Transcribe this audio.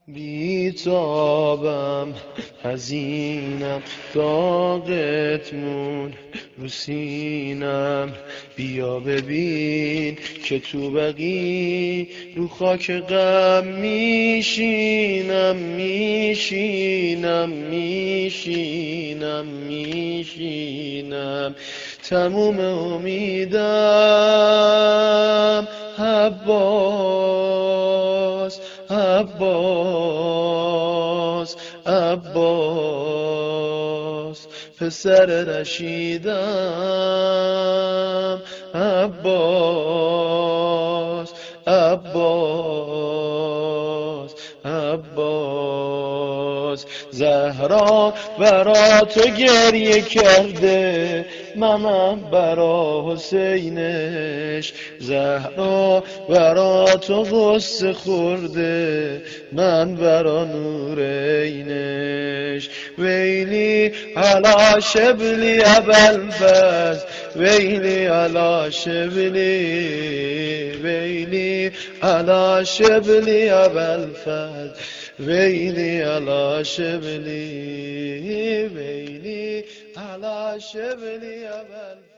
بیتابم حزینم داغت مون رو سینم، بیا ببین که تو بقی رو خاک غم میشینم تموم امیدم عباس پسر رشیدم عباس زهرا برا تو گریه کرده، منم برا حسینش. زهرا برا تو غصه خورده، من برا نورینش. ویلی علی شبلی ابوالفضل، ویلی علی شبلی، ویلی علی شبلی ابوالفضل، ویلی علی شبلی، ویلی علی شبلی ابوالفضل.